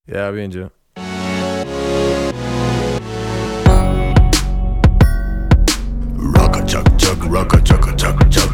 بیا اینجا. Rock a chuck chuck, rock a chuck a chuck chuck.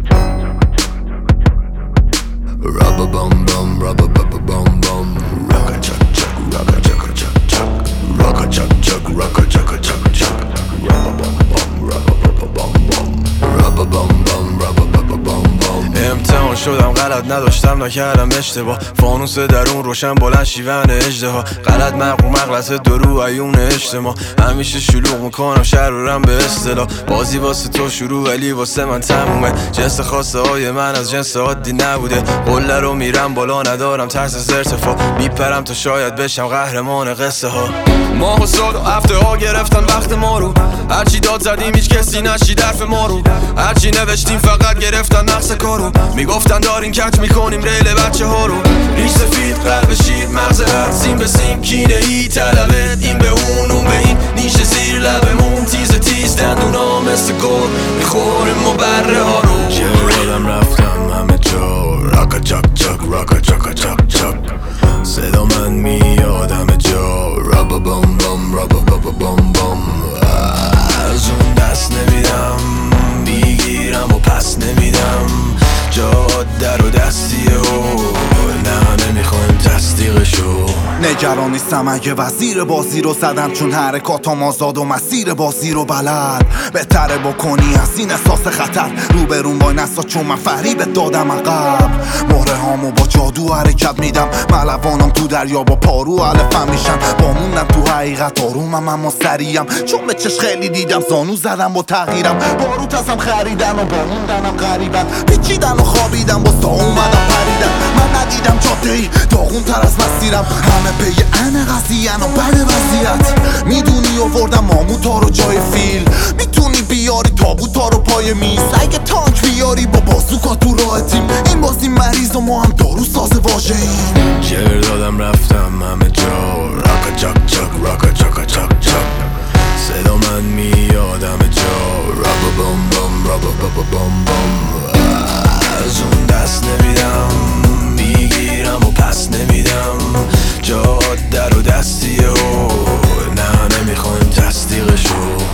Rubber bum bum, rubber bubba bum bum. Rock a chuck chuck, rock a chuck a chuck chuck. Rock a chuck chuck, rock a chuck a chuck chuck. Rubber bum bum, rubber bubba bum bum. Rubber bum bum, rubber bubba bum bum. امتحان شدم غلط نداشتم نکردم اشتباه، فانوس درون روشن بلند شیون اژدها، غلط مغرور مغلطه درو عیون اجتماع، همیشه شلوغ میکنم شهر رو رم به اصطلاح، بازی واسه تو شروع ولی واسه من تمومه، جنس خواسته های من از جنس عادی نبوده، قله رو میرم بالا ندارم ترس از ارتفاع، میپرم تا شاید بشم قهرمان قصه ها. ماه و سال و هفته ها گرفتن وقت ما رو، هرچی داد زدیم هیچ کسی نشید حرف ما رو، هرچی نوشتیم فقط گرفتن نقص کارو، میگفتن دارین کج میکنیم ریل بچه ها رو، ریش سفید قلب شیر مغز هر سیم به سیم کینه ای طلبت این به اون به این، نیش زیر لبمون تیز دندونا مثل گل میخوریم و بره ها رو. یادم رفتم همه جا، راکا چاک چاک راکا چاکا چاک چاک، صدا من میاد همه جا، رابا بام بام رابا بابا بام بام. از اون دست نمیدم میگیرم و پس نمیدم، جاده رو دستیه و نه نمیخوایم تصدیقشو. نگران نیستم اگه وزیر بازی رو زدم، چون حرکاتم آزاد و مسیر بازی رو بلد، بهتره بکنی از این احساس خطر روبرون وای نسا، چون من فریبت دادم عقب، مهره هامو با جادو حرکت میدم، ملوانم تو دریا با پارو علفم میشن، با موندم تو حقیقت آرومم اما سریم، چون به چش خیلی دیدم زانو زدم با تغییرم، باروت ازم خریدن و با موندنم غریبن، پیچیدن و خوابیدم با سا اومدم پریدن، من ندیدم جاده ای داغون تر از مسیرم، همه پی ان قضیه‌ن و بد وضعیت، میدونی آوردم ماموتا رو جای فیل، میتونی بیاری تابوتا رو پای میز، اگه تانک بیاری با بازوکا تو راه تیم، این بازی مریض و ما هم دارو ساز واژه ایم. شعر دادم رفتم همه جا، راکا چاک چاک راکا چاکا چاک چاک، صدا من میاد همه جا، رابا بام بام رابا بابا بام بام. از اون دست نمیدم میگیرم و پس نمیدم، جاده رو دستیه و نه نمیخوایم تصدیقشو.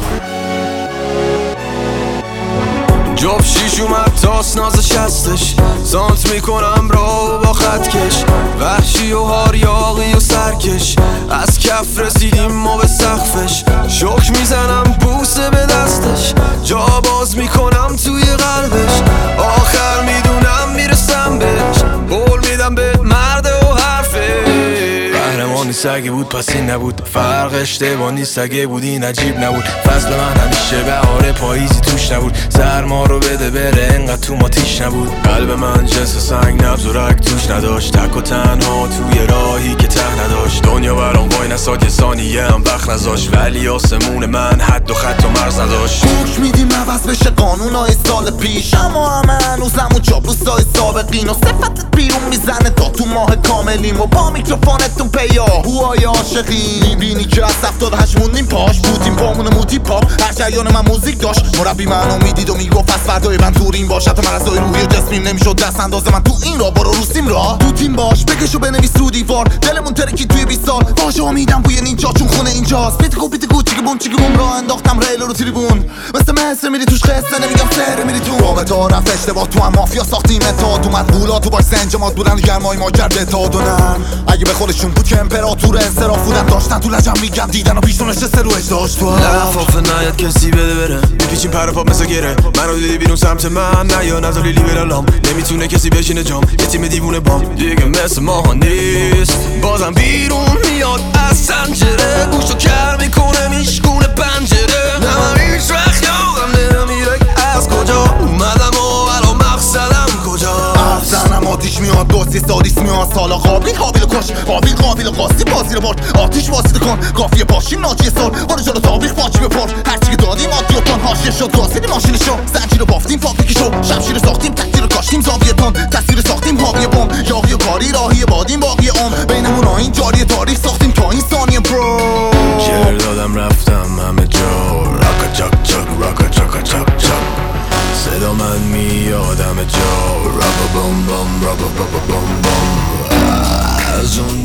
جاب شیش اومد تاس نازش هستش، سانت میکنم رو با خط کش، وحشی و هاریاقی و سرکش، از کف رسیدیم ما به سقفش، شک میزنم بوسه به دستش، جا باز میکنم توی قلبش، آخر میدونم میرسم بهش، قول میدم به مرد و حرفه. قهرمانی سگه بود پس این نبود، فرق اشتباهی سگه بود این عجیب نبود، فصل من همیشه بهار پاییزی توش نبود، سرما رو بده بره انقدر تو ما تیش نبود، قلب من جنس سنگ نبض و رگ توش نداشت، تک و تنها توی راهی که ته نداشت، دنیا برام وای نساد یه ثانیه هم وقت نذاشت، ولی آسمون من حد و خط و مرز نداشت. گوش میدیم عوض بشه قانونای سال پیش، اما همه هنوزمون چاپلوسای سابقین و صفتت بیرون میزنه تا تو ماه کاملیم، و با میکروفونتون پیاهوهای عاشقین، میبینی که از 78 موندیم پاش بودیم پامون موتی پاپ، هر جریان من موزیک داشت، مربی منو میدید و میگفت از فردای من تورین باش، حتی مرزای روحی و جسمیم نمیشد دست انداز من تو این را، برو روسیم را تو تیم باش، بکش و بنویس رو دیوار، دلمون ترکی توی 20 سال، واژه ها میدم بوی نینجا چون خونه اینجاست، پیتگو چیگه بوم راه انداختم ریل رو تریبون، مثل مصر میری توش قصه نمیگم سر میری تو رابطه ها رفت اشتباه، تو هم مافیا ساختیم اتحاد اومد قولا، تو باش سنجمات بودن گرمای ما کرد اتحاد و نرم، اگه به خودشون بود که امپراتور انصراف بودن داشتن، تو لجم میگم دیدن و پیشون نشسته رو اجداش تو لفافه نیاد کسی بده بره، میپیچیم پر پاپ مثل گره، منو دیدی بیرون سمت من نه یا نزالی لیبرالام، نمیتونه کسی بشینه جام، یه تیم دیوونه بام دیگه مثل ماها نیست، بازم بیرون میاد از سنجره، گوشو کر میکنه میشکونه پنجره، نه هیچ وقت یادم نمیره از کجا اومدم و الان مقصدم کجا، زنم آتیش میاد دوستی سادیس میاد، سالا قابل کش قابل قاسی بازی رو برد، آتیش واسیده کن کافیه باشیم ناجی سال، برو جلو تابیخ باچی بپر، هرچی که دادیم آدی و تان حاشیه شد، گاسیدی ماشینشو، زنجی رو بافتیم فابریکی شو، شمشیر ساختیم تکتیر رو کاشتیم زاویه تان، تصویر ساختیم حاوی بم، یاقی و کاری راهی بادیم باقی بینمون آین جاری تاریخ ساختیم تا این ثانیه برو. شعر دادم رفتم همه جا، راکا چاک چاک راکا چاکا چاک چاک، صدا من میاد همه جا، رابا بام بام رابا بابا بام بام. از اون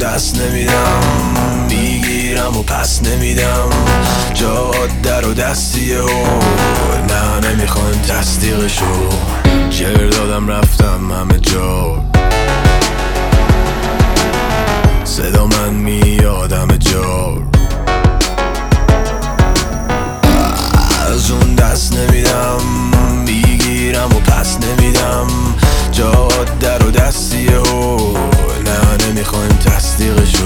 دست نمیدم، میگیرم و پس نمیدم. جاده رو دستیه و نه نمیخوان تصدیقشو. جر دادم رفتم همه جا، صدا من میادم جار. از اون دست نمیدم، میگیرم و پس نمیدم. جاده رو دستیه و نه نمیخوایم تصدیقش.